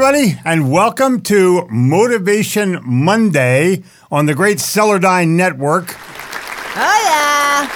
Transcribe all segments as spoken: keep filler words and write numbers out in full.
everybody, and welcome to Motivation Monday on the Great Celandine Network. Oh, yeah.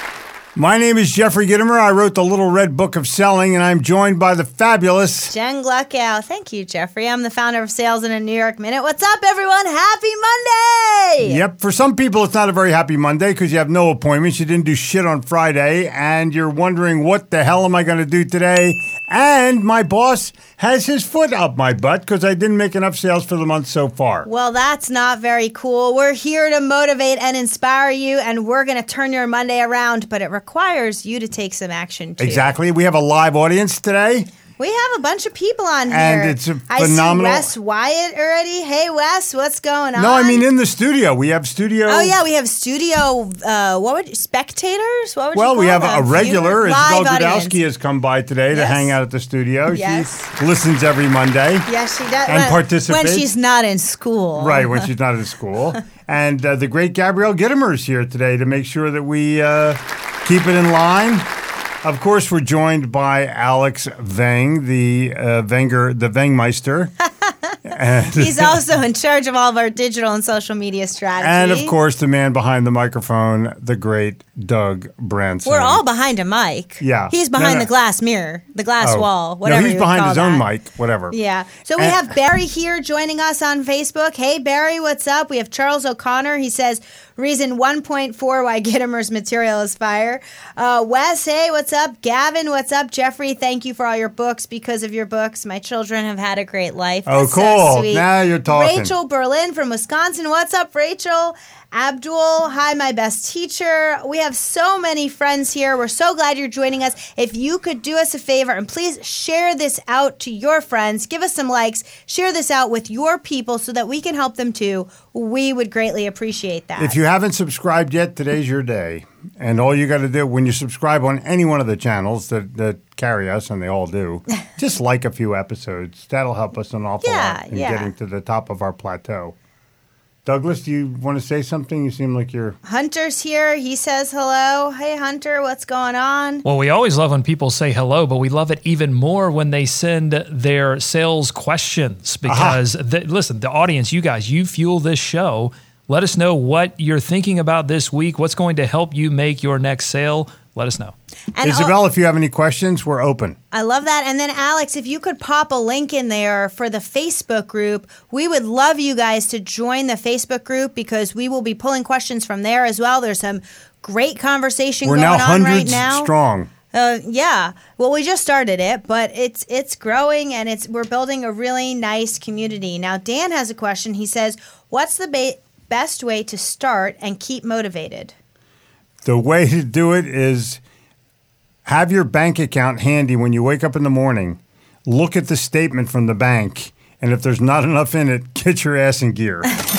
My name is Jeffrey Gitomer. I wrote the Little Red Book of Selling, and I'm joined by the fabulous Jen Gluckow. Thank you, Jeffrey. I'm the founder of Sales in a New York Minute. What's up, everyone? Happy Monday! Yep. For some people, it's not a very happy Monday because you have no appointments. You didn't do shit on Friday, and you're wondering, what the hell am I going to do today? And my boss has his foot up my butt because I didn't make enough sales for the month so far. Well, that's not very cool. We're here to motivate and inspire you, and we're going to turn your Monday around, but it requires you to take some action, too. Exactly. We have a live audience today. We have a bunch of people on here. And it's a phenomenal... I see Wes Wyatt already. Hey, Wes, what's going on? No, I mean in the studio. We have studio... Oh, yeah, we have studio... Uh, what would... Spectators? What would well, you call we have them? a regular. Isabel Live Gudowski has come by today yes. to hang out at the studio. Yes. She listens every Monday. Yes, she does. And when, participates. When she's not in school. Right, when she's not in school. And uh, the great Gabrielle Gitomer is here today to make sure that we uh, keep it in line. Of course, we're joined by Alex Veng, the uh, Venger, the Vengmeister. And he's also in charge of all of our digital and social media strategy. And, of course, the man behind the microphone, the great Doug Branson. We're all behind a mic. Yeah. He's behind no, no. the glass mirror, the glass oh. wall, whatever No, he's you behind call his that. own mic, whatever. Yeah. So we and, have Barry here joining us on Facebook. Hey, Barry, what's up? We have Charles O'Connor. He says, reason one point four why Gitomer's material is fire. Uh, Wes, hey, what's up? Gavin, what's up? Jeffrey, thank you for all your books. Because of your books, my children have had a great life. Oh, That's cool. So sweet. Now you're talking. Rachel Berlin from Wisconsin. What's up, Rachel? Abdul, hi, my best teacher. We have so many friends here. We're so glad you're joining us. If you could do us a favor and please share this out to your friends, give us some likes, share this out with your people so that we can help them too. We would greatly appreciate that. If you haven't subscribed yet, today's your day. And all you got to do when you subscribe on any one of the channels that, that carry us, and they all do, just like a few episodes. That'll help us an awful yeah, lot in yeah. getting to the top of our plateau. Douglas, do you want to say something? You seem like you're... Hunter's here. He says hello. Hey, Hunter, what's going on? Well, we always love when people say hello, but we love it even more when they send their sales questions because, the, listen, the audience, you guys, you fuel this show. Let us know what you're thinking about this week, what's going to help you make your next sale. Let us know. And Isabel, oh, if you have any questions, we're open. I love that. And then, Alex, if you could pop a link in there for the Facebook group, we would love you guys to join the Facebook group because we will be pulling questions from there as well. There's some great conversation we're going now on right hundreds now. strong. Uh, yeah. Well, we just started it, but it's it's growing and it's we're building a really nice community. Now, Dan has a question. He says, what's the ba- best way to start and keep motivated? The way to do it is have your bank account handy when you wake up in the morning. Look at the statement from the bank, and if there's not enough in it, get your ass in gear.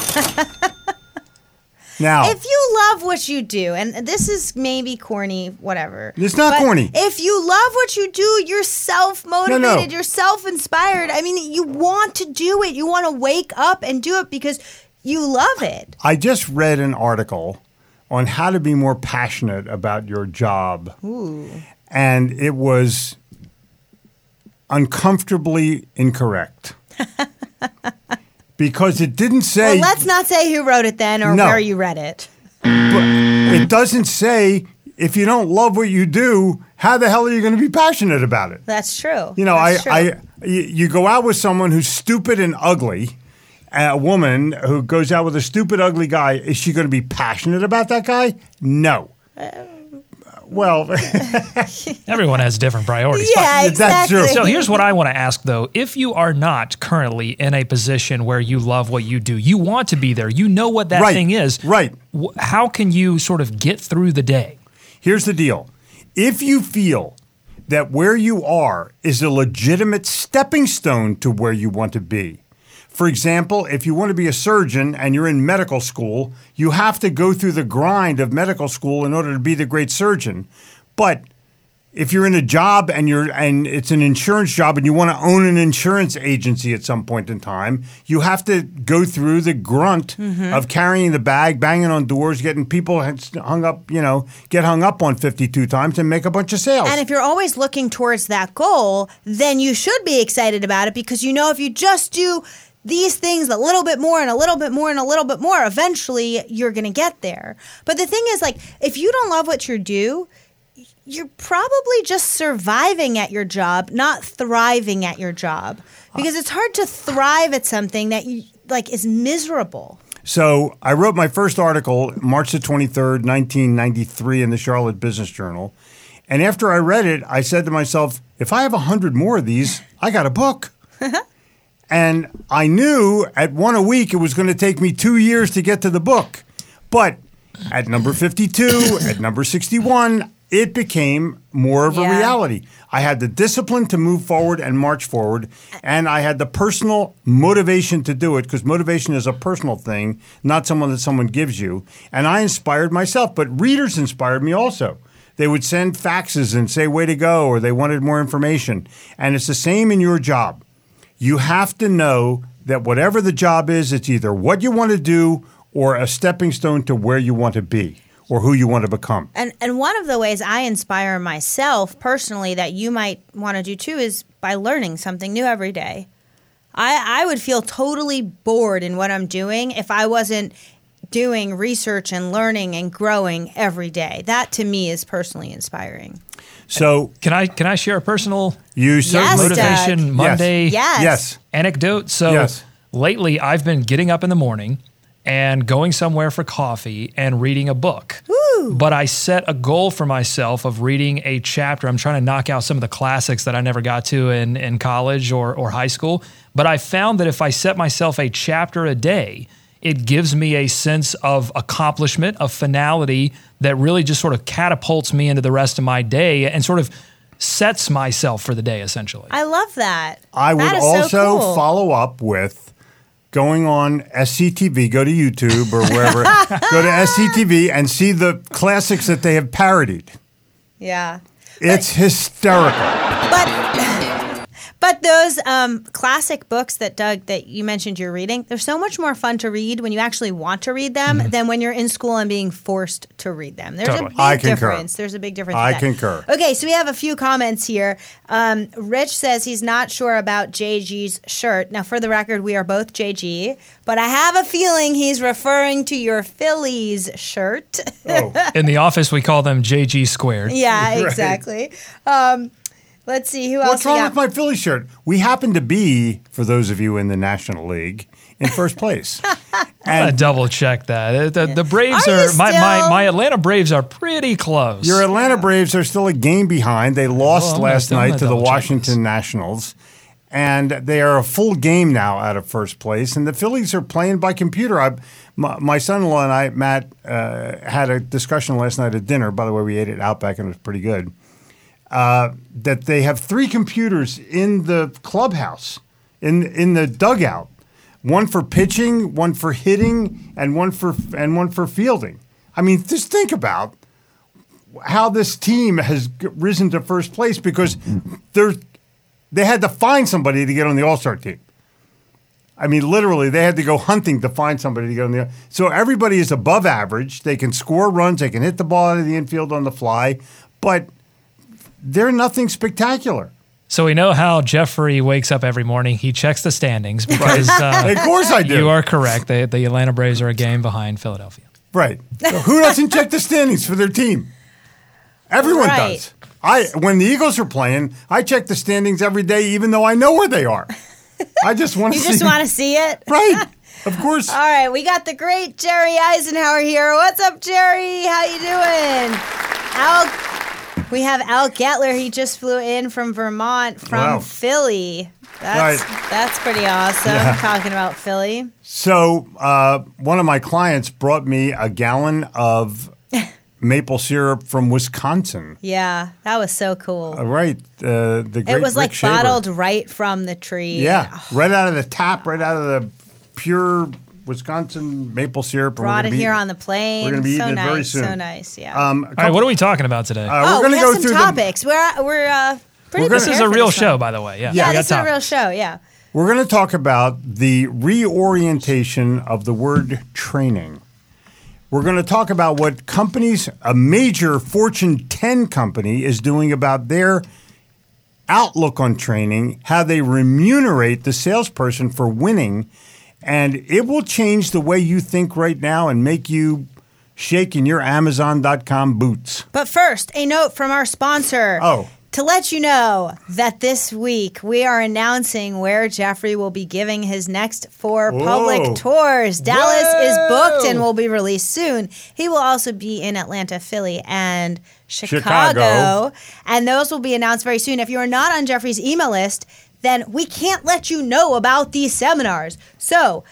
Now, if you love what you do, and this is maybe corny, whatever. It's not but corny. If you love what you do, you're self-motivated, No, no. you're self-inspired. I mean, you want to do it. You want to wake up and do it because you love it. I just read an article on how to be more passionate about your job. Ooh. And it was uncomfortably incorrect. Because it didn't say... Well, let's not say who wrote it then or No. where you read it. But it doesn't say, if you don't love what you do, how the hell are you going to be passionate about it? That's true. You know, That's I, true. I, you you go out with someone who's stupid and ugly, a woman who goes out with a stupid, ugly guy, is she going to be passionate about that guy? No. Uh, well, Everyone has different priorities. Yeah, That's exactly. true. So here's what I want to ask, though. If you are not currently in a position where you love what you do, you want to be there, you know what that Right, thing is, right. wh- how can you sort of get through the day? Here's the deal. If you feel that where you are is a legitimate stepping stone to where you want to be, for example, if you want to be a surgeon and you're in medical school, you have to go through the grind of medical school in order to be the great surgeon. But if you're in a job and you're and it's an insurance job and you want to own an insurance agency at some point in time, you have to go through the grunt mm-hmm. of carrying the bag, banging on doors, getting people hung up, you know, get hung up on fifty-two times and make a bunch of sales. And if you're always looking towards that goal, then you should be excited about it, because you know if you just do these things a little bit more and a little bit more and a little bit more, eventually you're going to get there. But the thing is, like, if you don't love what you do, you're probably just surviving at your job, not thriving at your job, because it's hard to thrive at something that you like is miserable. So I wrote my first article March the twenty-third, nineteen ninety-three in the Charlotte Business Journal. And after I read it, I said to myself, if I have a hundred more of these, I got a book. And I knew at one a week it was going to take me two years to get to the book. But at number fifty-two, at number sixty-one, it became more of a yeah. reality. I had the discipline to move forward and march forward, and I had the personal motivation to do it, because motivation is a personal thing, not someone that someone gives you. And I inspired myself, but readers inspired me also. They would send faxes and say, way to go, or they wanted more information. And it's the same in your job. You have to know that whatever the job is, it's either what you want to do or a stepping stone to where you want to be or who you want to become. And and one of the ways I inspire myself personally that you might want to do too is by learning something new every day. I, I would feel totally bored in what I'm doing if I wasn't doing research and learning and growing every day. That to me is personally inspiring. So can I can I share a personal you yes, motivation Doug. Monday yes. yes. anecdote? So yes. lately I've been getting up in the morning and going somewhere for coffee and reading a book. Woo. But I set a goal for myself of reading a chapter. I'm trying to knock out some of the classics that I never got to in, in college or, or high school. But I found that if I set myself a chapter a day, it gives me a sense of accomplishment, of finality that really just sort of catapults me into the rest of my day and sort of sets myself for the day, essentially. I love that. I would that is also so cool. follow up with going on S C T V, go to YouTube or wherever, go to S C T V and see the classics that they have parodied. Yeah. It's but, hysterical. But but those um, classic books that, Doug, that you mentioned you're reading, they're so much more fun to read when you actually want to read them mm-hmm. than when you're in school and being forced to read them. There's totally. a big I concur. difference. There's a big difference. I in that. concur. Okay, so we have a few comments here. Um, Rich says he's not sure about J G's shirt. Now, for the record, we are both J G, but I have a feeling he's referring to your Phillies shirt. Oh. In the office, we call them J G squared. Yeah, Right. exactly. Um, let's see, who else What's we wrong got? with my Philly shirt? We happen to be, for those of you in the National League, in first place. I And double check that. The, the Braves Are are, you my, my still? my Atlanta Braves are pretty close. your Atlanta Braves are still a game behind. They lost Well, I'm last gonna- I'm night gonna to the double check Washington this. Nationals. And they are a full game now out of first place. And the Phillies are playing by computer. I, my, my son-in-law and I, Matt, uh, had a discussion last night at dinner. By the way, we ate at Outback and it was pretty good. Uh, that they have three computers in the clubhouse, in in the dugout. One for pitching, one for hitting, and one for and one for fielding. I mean, just think about how this team has g- risen to first place because they're they had to find somebody to get on the All-Star team. I mean, literally, they had to go hunting to find somebody to get on the. So everybody is above average. They can score runs. They can hit the ball out of the infield on the fly, but they're nothing spectacular. So we know how Jeffrey wakes up every morning. He checks the standings because uh, Of course I do. you are correct. The, the Atlanta Braves are a game behind Philadelphia. Right. So who doesn't check the standings for their team? Everyone Right. does. I when the Eagles are playing, I check the standings every day, even though I know where they are. I just want to You see. just want to see it? Right. Of course. All right, we got the great Jerry Eisenhower here. What's up, Jerry? How you doing? Al, we have Al Getler. He just flew in from Vermont, from Wow. Philly. That's Right. that's pretty awesome. Yeah. Talking about Philly. So uh, one of my clients brought me a gallon of maple syrup from Wisconsin. Yeah, that was so cool. Uh, right. Uh, the great it was Rick like Shaver. bottled right from the tree. Yeah. Right out of the tap, right out of the pure Wisconsin maple syrup. and we're Brought gonna it be here eating- on the plane. We're going to be so eating nice, it very soon. So nice, yeah. Um, a All right, couple- what are we talking about today? uh, oh, we're going we to have go some through topics. We're we're uh, pretty. We're gonna- this is prepared a for real this show, one. by the way. Yeah, Yeah, we got this is a real topics. show. Yeah. the we're going to talk about the reorientation of the word training. We're going to talk about what companies, a major Fortune ten company, is doing about their outlook on training, how they remunerate the salesperson for winning, and it will change the way you think right now and make you shake in your Amazon dot com boots. But first, a note from our sponsor. Oh. To let you know that this week we are announcing where Jeffrey will be giving his next four Whoa. public tours. Dallas is booked Whoa. and will be released soon. He will also be in Atlanta, Philly, and Chicago. Chicago. And those will be announced very soon. If you are not on Jeffrey's email list, then we can't let you know about these seminars. So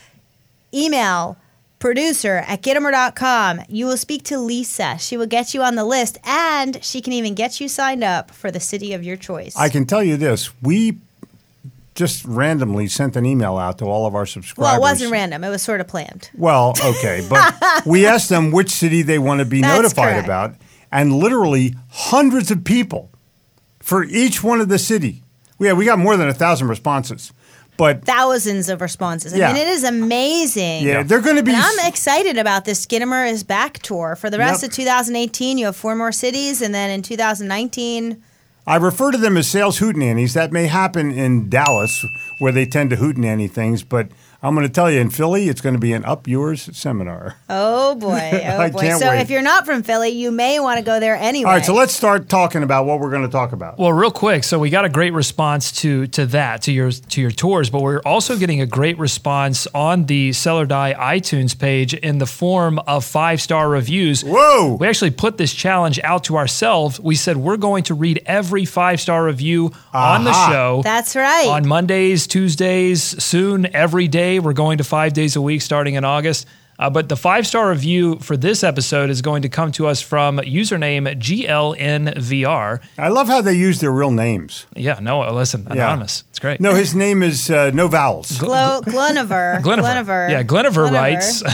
email producer at gittimer dot com. You will speak to Lisa. She will get you on the list, and she can even get you signed up for the city of your choice. I can tell you this. We just randomly sent an email out to all of our subscribers. well, it wasn't random. It was sort of planned. Well, okay, but we asked them which city they want to be That's notified correct. about, and literally hundreds of people for each one of the city. Yeah, we got more than a thousand responses, but Thousands of responses. I Yeah. mean, it is amazing. yeah, they're going to be. And I'm excited about this Skidmore is Back tour. For the rest Yep. of two thousand eighteen, you have four more cities, and then in two thousand nineteen, I refer to them as sales hootenannies. That may happen in Dallas, where they tend to hootenanny things, but I'm going to tell you, in Philly, it's going to be an Up Yours seminar. oh boy, oh I boy. can't So wait. if you're not from Philly, you may want to go there anyway. All right, so let's start talking about what we're going to talk about. Well, real quick, so we got a great response to to that, to your to your tours, but we're also getting a great response on the Seller Die iTunes page in the form of five-star reviews. Whoa! We actually put this challenge out to ourselves. We said we're going to read every five-star review on the Aha. show. That's right. On Mondays, Tuesdays, soon, every day. We're going to five days a week starting in August. Uh, but the five-star review for this episode is going to come to us from username G L N V R. I love how they use their real names. Yeah, no, listen, anonymous. It's great. No, his name is uh, no vowels. Glo- Gleniver. Gleniver. Yeah, Gleniver writes,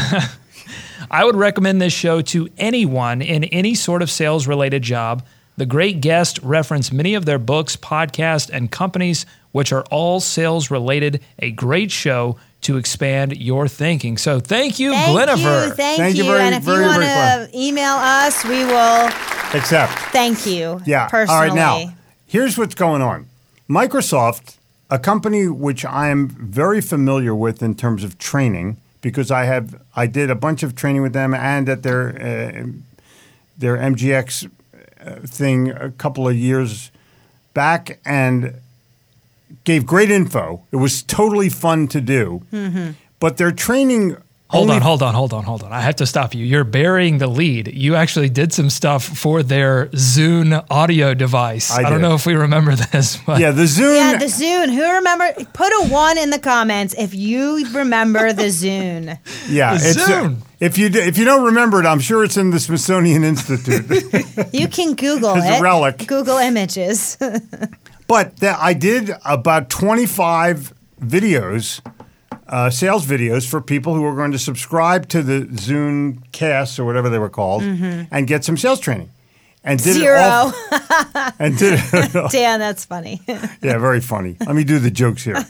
I would recommend this show to anyone in any sort of sales-related job. The great guest referenced many of their books, podcasts, and companies, which are all sales-related. A great show to expand your thinking. So thank you, Thank Gleniver. you, thank, Thank you you. very, and if very, you want very to email us, we will Except, thank you. yeah. personally. All right, now, here's what's going on. Microsoft, a company which I am very familiar with in terms of training, because I have I did a bunch of training with them and at their uh, their M G X thing a couple of years back, and gave great info. It was totally fun to do. Mm-hmm. But their training. Hold only on, hold on, hold on, hold on. I have to stop you. You're burying the lead. You actually did some stuff for their Zune audio device. I I, don't did. know if we remember this. But Yeah, the Zune. Yeah, the Zune. Who remember? Put a one in the comments if you remember the Zune. yeah, The it's, uh, Zune. if you d- if you don't remember it, I'm sure it's in the Smithsonian Institute. You can Google It's it. a relic. Google images. But th- I did about twenty-five videos, uh, sales videos for people who were going to subscribe to the Zune casts or whatever they were called, and get some sales training. And did Zero. it all, and did it, Dan, that's funny. yeah, very funny. Let me do the jokes here.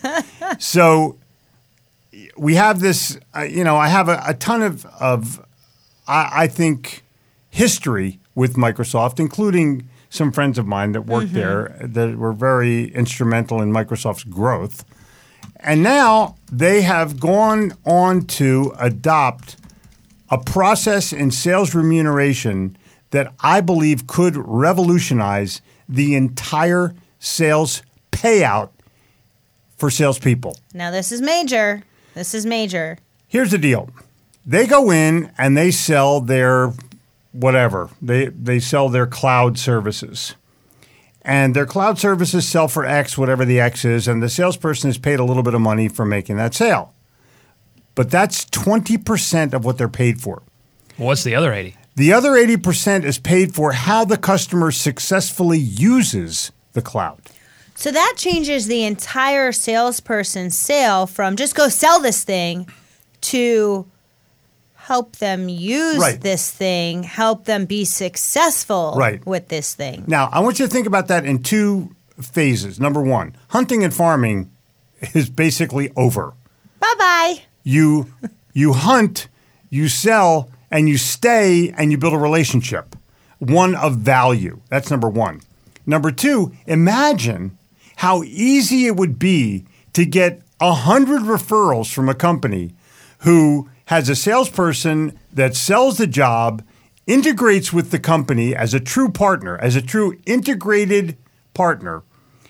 So we have this, uh, you know, I have a, a ton of, of I, I think, history with Microsoft, including some friends of mine that worked there that were very instrumental in Microsoft's growth. And now they have gone on to adopt a process in sales remuneration that I believe could revolutionize the entire sales payout for salespeople. Now, this is major. This is major. Here's the deal. They go in and they sell their whatever. They they sell their cloud services. And their cloud services sell for X, whatever the X is, and the salesperson is paid a little bit of money for making that sale. But that's twenty percent of what they're paid for. what's the other eighty? The other eighty percent is paid for how the customer successfully uses the cloud. So that changes the entire salesperson's sale from just go sell this thing to help them use Right. this thing, help them be successful Right. with this thing. Now, I want you to think about that in two phases. Number one, hunting and farming is basically over. Bye-bye. You you hunt, you sell, and you stay, and you build a relationship, one of value. That's number one. Number two, imagine how easy it would be to get a hundred referrals from a company who has a salesperson that sells the job, integrates with the company as a true partner, as a true integrated partner,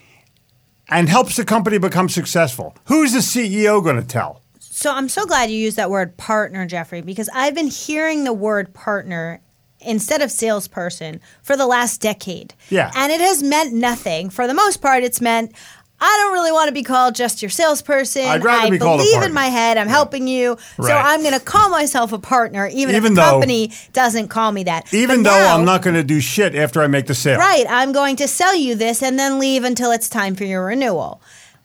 and helps the company become successful. Who's the C E O going to tell? So I'm so glad you used that word partner, Jeffrey, because I've been hearing the word partner instead of salesperson for the last decade. Yeah. And it has meant nothing. For the most part, it's meant, I don't really want to be called just your salesperson. I'd rather I be called a believe partner. in my head. I'm helping you. So Right. I'm going to call myself a partner, even, Even if the though- company doesn't call me that. Even But though now- I'm not going to do shit after I make the sale. Right. I'm going to sell you this and then leave until it's time for your renewal.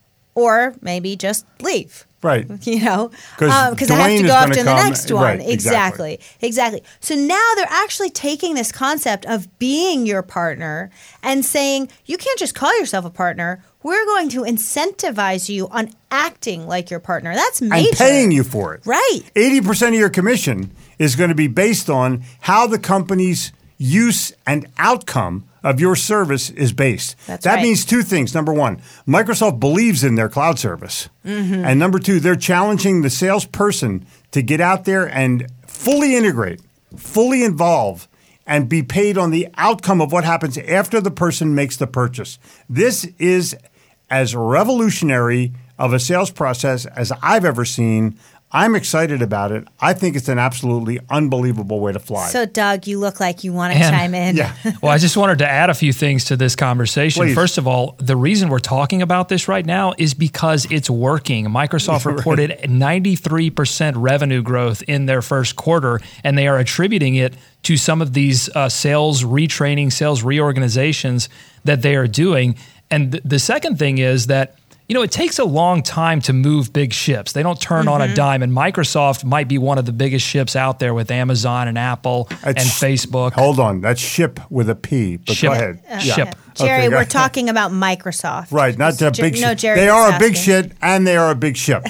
Or maybe just leave. Right. You know, 'Cause because I have Dwayne to is go gonna after the come- next one. right, exactly. exactly. Exactly. So now they're actually taking this concept of being your partner and saying, you can't just call yourself a partner. We're going to incentivize you on acting like your partner. That's major. And paying you for it. Right. eighty percent of your commission is going to be based on how the company's use and outcome of your service is based. That's that right. means two things. Number one, Microsoft believes in their cloud service. Mm-hmm. And number two, they're challenging the salesperson to get out there and fully integrate, fully involve, and be paid on the outcome of what happens after the person makes the purchase. This is as revolutionary of a sales process as I've ever seen. I'm excited about it. I think it's an absolutely unbelievable way to fly. So, Doug, you look like you want to And- chime in. yeah. Well, I just wanted to add a few things to this conversation. Please. First of all, the reason we're talking about this right now is because it's working. Microsoft reported ninety-three percent revenue growth in their first quarter, and they are attributing it to some of these uh, sales retraining, sales reorganizations that they are doing. And th- the second thing is that you know, it takes a long time to move big ships. They don't turn on a dime, and Microsoft might be one of the biggest ships out there with Amazon and Apple and That's- Facebook. Hold on. That's ship with a P. But Ship. go ahead. Uh, Ship. Jerry, Okay, go we're ahead. talking about Microsoft. Right, not the Jer- big no, ship. Jerry They was are a big asking. shit, and they are a big ship.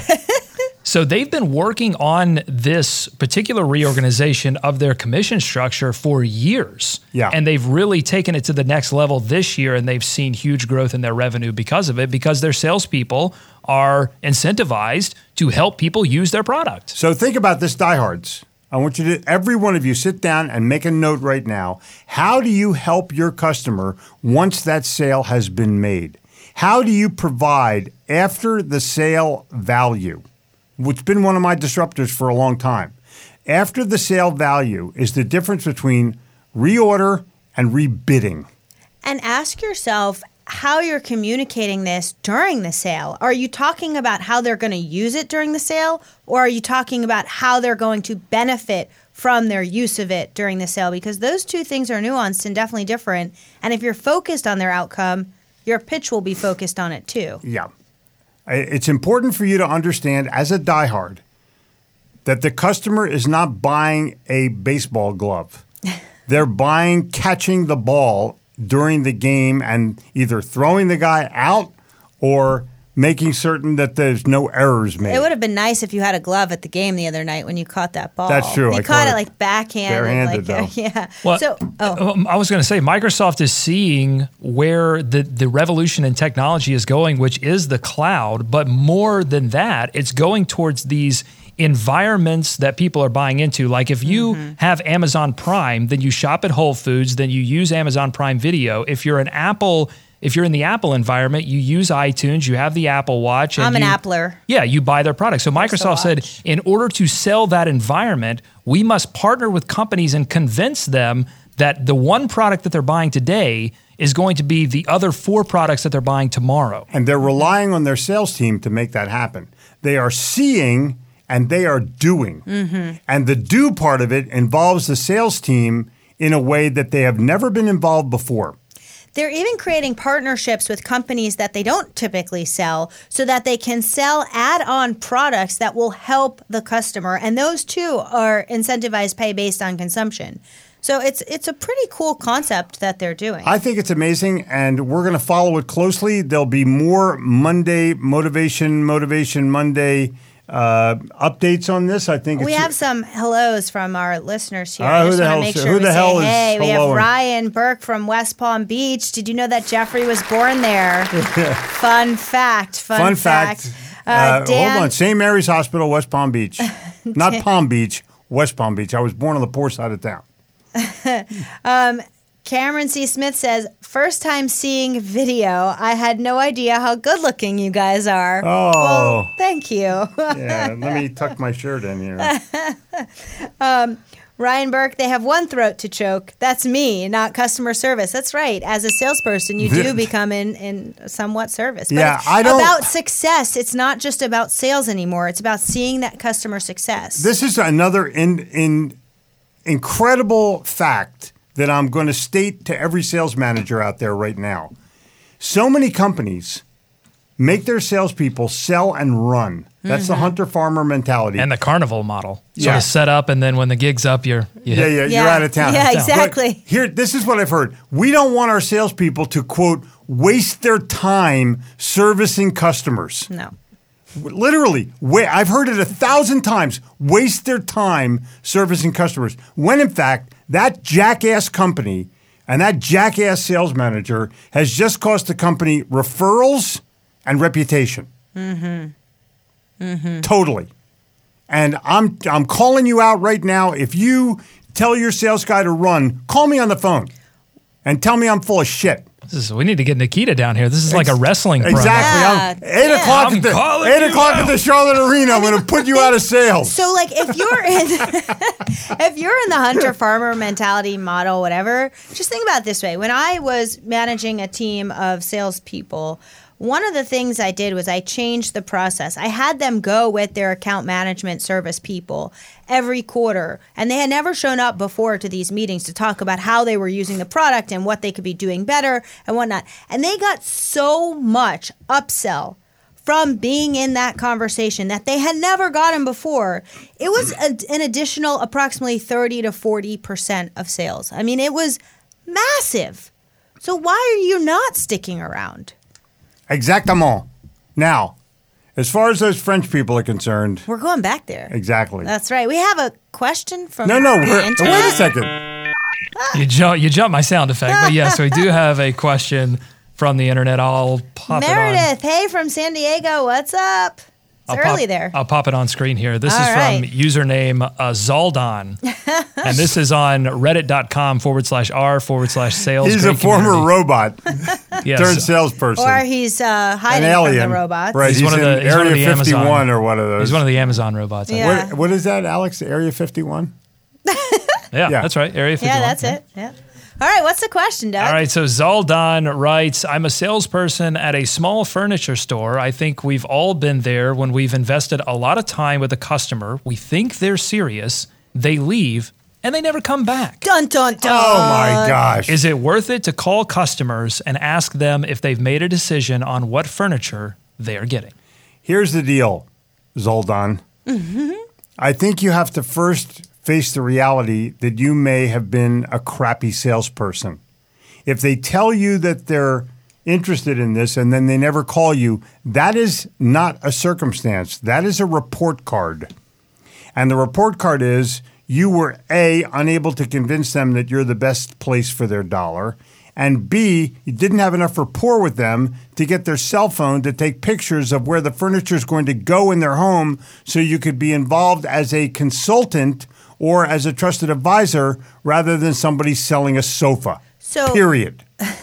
So they've been working on this particular reorganization of their commission structure for years. Yeah. And they've really taken it to the next level this year, and they've seen huge growth in their revenue because of it, because their salespeople are incentivized to help people use their product. So think about this, diehards. I want you to, every one of you, sit down and make a note right now. How do you help your customer once that sale has been made? How do you provide after the sale value, which has been one of my disruptors for a long time? After the sale value is the difference between reorder and rebidding. And ask yourself how you're communicating this during the sale. Are you talking about how they're going to use it during the sale, or are you talking about how they're going to benefit from their use of it during the sale? Because those two things are nuanced and definitely different. And if you're focused on their outcome, your pitch will be focused on it too. Yeah. It's important for you to understand as a diehard that the customer is not buying a baseball glove. They're buying catching the ball during the game and either throwing the guy out or making certain that there's no errors made. It would have been nice if you had a glove at the game the other night when you caught that ball. That's true. You I caught caught it it like backhanded. barehanded, like, though. Yeah. Well, so, oh. um, I was going to say Microsoft is seeing where the, the revolution in technology is going, which is the cloud. But more than that, it's going towards these environments that people are buying into. Like if you Mm-hmm. have Amazon Prime, then you shop at Whole Foods, then you use Amazon Prime Video. If you're an Apple, if you're in the Apple environment, you use iTunes, you have the Apple Watch. And I'm an you, Appler. Yeah, you buy their products. So the Microsoft said, watch. in order to sell that environment, we must partner with companies and convince them that the one product that they're buying today is going to be the other four products that they're buying tomorrow. And they're relying on their sales team to make that happen. They are seeing and they are doing. Mm-hmm. And the do part of it involves the sales team in a way that they have never been involved before. They're even creating partnerships with companies that they don't typically sell so that they can sell add-on products that will help the customer. And those too are incentivized pay based on consumption. So it's it's a pretty cool concept that they're doing. I think it's amazing, and we're going to follow it closely. There'll be more Monday Motivation, Motivation Monday uh, updates on this. I think we it's, have some hellos from our listeners here. Uh, I who just the want to hell- make sure who we the say, hell is hey, we have helloing? Ryan Burke from West Palm Beach. Did you know that Jeffrey was born there? Fun fact. Fun, Fun fact. Uh, Uh, Dan, hold on. Saint Mary's Hospital, West Palm Beach. Not Palm Beach, West Palm Beach. I was born on the poor side of town. Cameron C. Smith says, first time seeing video. I had no idea how good looking you guys are. Oh. Well, thank you. Yeah, let me tuck my shirt in here. Ryan Burke, they have one throat to choke. That's me, not customer service. That's right. As a salesperson, you do become in, in somewhat service. But Yeah, it's I don't- about success. It's not just about sales anymore. It's about seeing that customer success. This is another in, in incredible fact that I'm going to state to every sales manager out there right now. So many companies make their salespeople sell and run. That's Mm-hmm. the hunter-farmer mentality. And the carnival model. Sort Yeah. of set up, and then when the gig's up, you're you yeah, hit. yeah, Yeah. you're out of town. Yeah, But exactly. here, this is what I've heard. We don't want our salespeople to, quote, waste their time servicing customers. no. Literally, wa- I've heard it a thousand times, waste their time servicing customers. When in fact, that jackass company and that jackass sales manager has just cost the company referrals and reputation. Mm-hmm. Mm-hmm. Totally. And I'm I'm calling you out right now. If you tell your sales guy to run, call me on the phone and tell me I'm full of shit. This is, we need to get Nikita down here. This is like a wrestling program. Exactly. I'm, eight Yeah. o'clock I'm at the calling eight you o'clock at the Charlotte Arena. I'm going to put you out of sales. So, like, if you're in, if you're in the hunter farmer mentality model, whatever, just think about it this way. When I was managing a team of salespeople, one of the things I did was I changed the process. I had them go with their account management service people every quarter, and they had never shown up before to these meetings to talk about how they were using the product and what they could be doing better and whatnot. And they got so much upsell from being in that conversation that they had never gotten before. It was a, an additional approximately thirty to forty percent of sales. I mean, it was massive. So why are you not sticking around? Exactement. Now, as far as those French people are concerned, We're going back there. exactly. That's right. We have a question from No, no. the We're, internet. wait a second. You jump, you jump my sound effect, but yes, we do have a question from the internet. I'll pop it on. Meredith, hey from San Diego, what's up? It's I'll early pop, there. I'll pop it on screen here. This All is right. from username uh, Zaldon. And this is on reddit.com forward slash r forward slash sales. He's a Great former community. robot Yes. turned salesperson. Or he's uh, An hiding alien. from the robots. Right. He's, He's, one of in the, he's one of Area the fifty-one Amazon. or one of those. He's one of the Amazon robots. I think. Yeah. What, what is that, Alex? Area fifty-one? Yeah, Yeah. that's right. Area fifty-one. Yeah, that's it. Yeah. All right, what's the question, Doug? All right, so Zaldon writes, I'm a salesperson at a small furniture store. I think we've all been there when we've invested a lot of time with a customer. We think they're serious. They leave, and they never come back. Dun, dun, dun. Oh, my gosh. Is it worth it to call customers and ask them if they've made a decision on what furniture they are getting? Here's the deal, Zoldan. Mm-hmm. I think you have to first face the reality that you may have been a crappy salesperson. If they tell you that they're interested in this and then they never call you, that is not a circumstance. That is a report card. And the report card is you were A, unable to convince them that you're the best place for their dollar, and B, you didn't have enough rapport with them to get their cell phone to take pictures of where the furniture is going to go in their home so you could be involved as a consultant or as a trusted advisor rather than somebody selling a sofa. So- Period.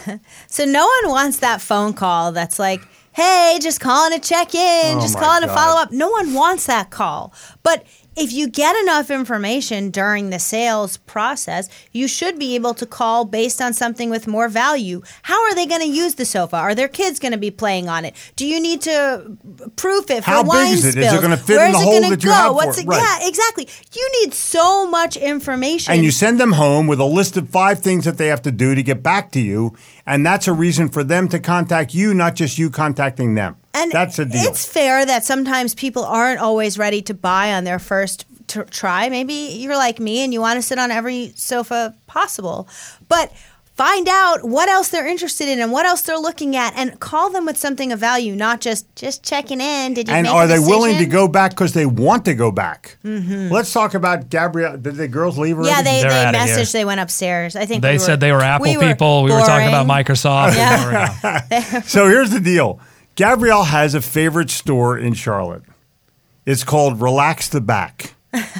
So no one wants that phone call that's like, hey, just calling to check in, Oh just my calling to God. follow up. No one wants that call. But if you get enough information during the sales process, you should be able to call based on something with more value. How are they going to use the sofa? Are their kids going to be playing on it? Do you need to proof it for How wine big is it? spills? Is it going to fit Where in the is it hole gonna that you go? have What's for it? it? Right. Yeah, exactly. You need so much information. And you send them home with a list of five things that they have to do to get back to you. And that's a reason for them to contact you, not just you contacting them. And that's a deal. It's fair that sometimes people aren't always ready to buy on their first t- try. Maybe you're like me and you want to sit on every sofa possible. But find out what else they're interested in and what else they're looking at, and call them with something of value, not just just checking in. Did you and make are a they willing to decision? go back because they want to go back? Mm-hmm. Let's talk about Gabrielle. Did the girls leave already? Yeah, they, They're they outta here. messaged. They went upstairs. I think They we said were- they were Apple we were people. We were talking about boring. Microsoft. Yeah. and there we go. So here's the deal. Gabrielle has a favorite store in Charlotte. It's called Relax the Back.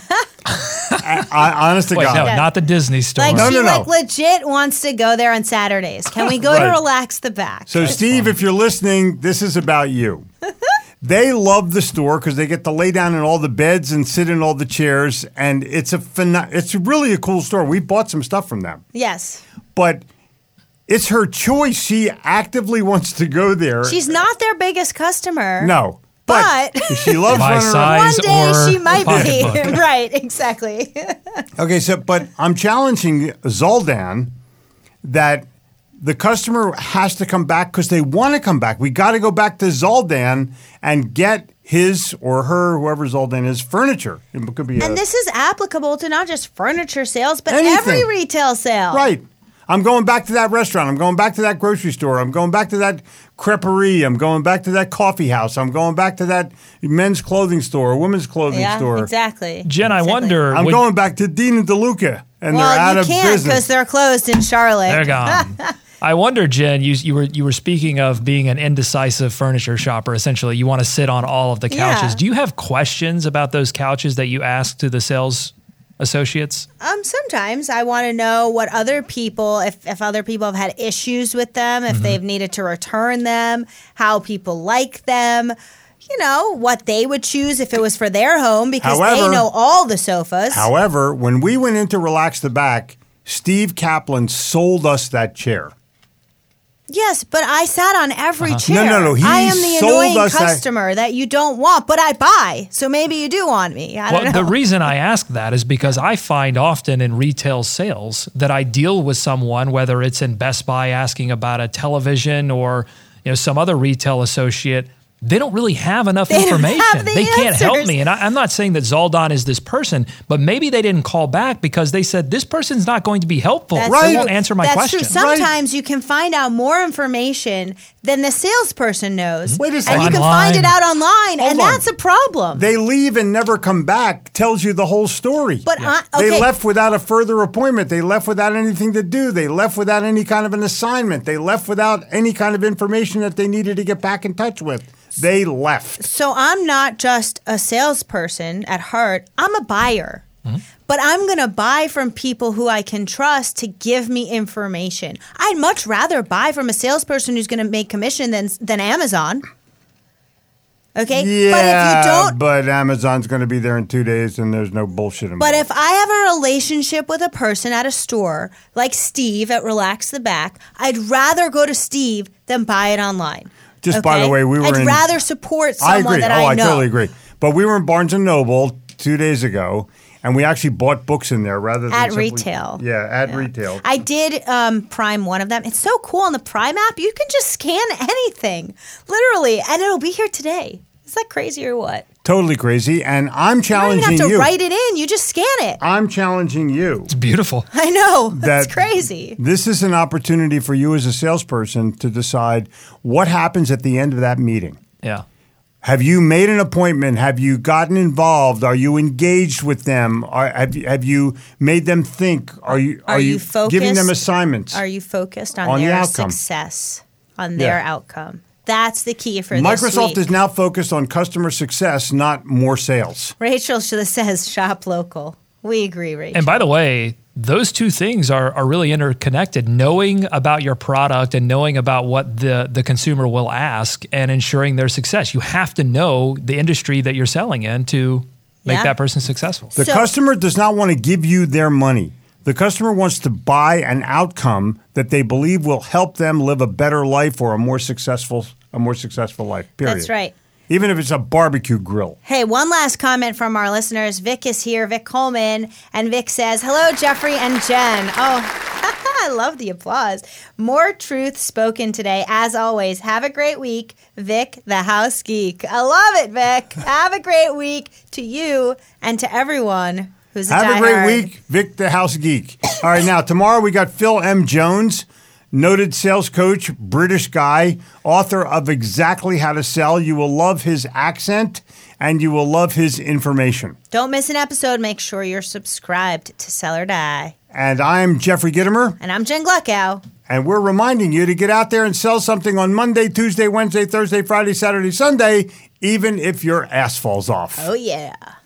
I, I, honest to Wait, God. no, Yeah. not the Disney store. Like No, she no, no. like legit wants to go there on Saturdays. Can we go to Right. Relax the Back? So, Steve, if you're listening, this is about you. They love the store because they get to lay down in all the beds and sit in all the chairs, and it's a phen- it's really a cool store. We bought some stuff from them, Yes. but it's her choice. She actively wants to go there. She's not their biggest customer. no, but, But- she loves My running around. size. One day or she might be. pocketbook. Right, exactly. Okay, so but I'm challenging Zoldan that the customer has to come back because they want to come back. We got to go back to Zoldan and get his or her, whoever Zoldan is, furniture. It could be a, And this is applicable to not just furniture sales, but Anything. every retail sale. right. I'm going back to that restaurant. I'm going back to that grocery store. I'm going back to that creperie. I'm going back to that coffee house. I'm going back to that men's clothing store, women's clothing Yeah, store. exactly. Jen, I Exactly. wonder. I'm would- going back to Dean and DeLuca, and they're out Well, you of can't because business. they're closed in Charlotte. They're gone. I wonder, Jen, you, you were you were speaking of being an indecisive furniture shopper. Essentially, you want to sit on all of the couches. Yeah. Do you have questions about those couches that you ask to the sales associates? Um, sometimes I want to know what other people, if, if other people have had issues with them, if Mm-hmm. they've needed to return them, how people like them, you know, what they would choose if it was for their home because However- they know all the sofas. However, when we went in to Relax the Back, Steve Kaplan sold us that chair. Yes, but I sat on every chair. Uh-huh. No, no, no, he I am the sold annoying us that- customer that, you don't want, but I buy. So maybe you do want me. I don't Well, know. the reason I ask that is because I find often in retail sales that I deal with someone, whether it's in Best Buy asking about a television or you know some other retail associate, they don't really have enough They don't information. have the they can't help answers. me. And I, I'm not saying that Zoldan is this person, but maybe they didn't call back because they said this person's not going to be helpful. That's They Right. won't answer my That's question. true. Sometimes you can find out more information than the salesperson knows. Wait a And second. you can find it Online. out online, Hold and on. that's a problem. They leave and never come back tells you the whole story. But I, They okay, left without a further appointment. They left without anything to do. They left without any kind of an assignment. They left without any kind of information that they needed to get back in touch with. They left. so I'm not just a salesperson at heart. I'm a buyer. Mm-hmm. But I'm going to buy from people who I can trust to give me information. I'd much rather buy from a salesperson who's going to make commission than than Amazon. Okay? Yeah, but if you don't but Amazon's going to be there in two days, and there's no bullshit involved. But if I have a relationship with a person at a store, like Steve at Relax the Back, I'd rather go to Steve than buy it online. Just by the Okay? way, we were I'd in- rather support I someone agree. that oh, I I know. totally agree. But we were in Barnes and Noble two days ago, and we actually bought books in there rather than At simply- retail. Yeah, at retail. I did um, Prime one of them. It's so cool on the Prime app. You can just scan anything, literally, and it'll be here today. Is that crazy or what? Totally crazy. And I'm You don't even challenging have to you. write it in. You just scan it. I'm challenging you. It's beautiful. I know. That's That- crazy. This is an opportunity for you as a salesperson to decide what happens at the end of that meeting. Yeah. Have you made an appointment? Have you gotten involved? Are you engaged with them? Are, have, you, have you made them think? Are you Are you giving them focused? assignments? Are you focused on, On the their outcome. success, on their Yeah. outcome? That's the key for this Microsoft week. is now focused on customer success, not more sales. Rachel should have says shop local. We agree, Rachel. And by the way, those two things are, are really interconnected. Knowing about your product and knowing about what the, the consumer will ask and ensuring their success. You have to know the industry that you're selling in to make Yeah. that person successful. The So- customer does not want to give you their money. The customer wants to buy an outcome that they believe will help them live a better life or a more successful a more successful life. Period. That's right. Even if it's a barbecue grill. Hey, one last comment from our listeners. Vic is here, Vic Coleman, and Vic says, "Hello, Jeffrey and Jen." Oh, I love the applause. More truth spoken today, as always. Have a great week, Vic, the house geek. I love it, Vic. Have a great week to you and to everyone who's a Have a great diehard. week, Vic the House Geek. All right, now tomorrow we got Phil M. Jones, noted sales coach, British guy, author of Exactly How to Sell. You will love his accent and you will love his information. Don't miss an episode. Make sure you're subscribed to Sell or Die. And I'm Jeffrey Gittimer, And I'm Jen Gluckow. and we're reminding you to get out there and sell something on Monday, Tuesday, Wednesday, Thursday, Friday, Saturday, Sunday, even if your ass falls off. Oh, yeah.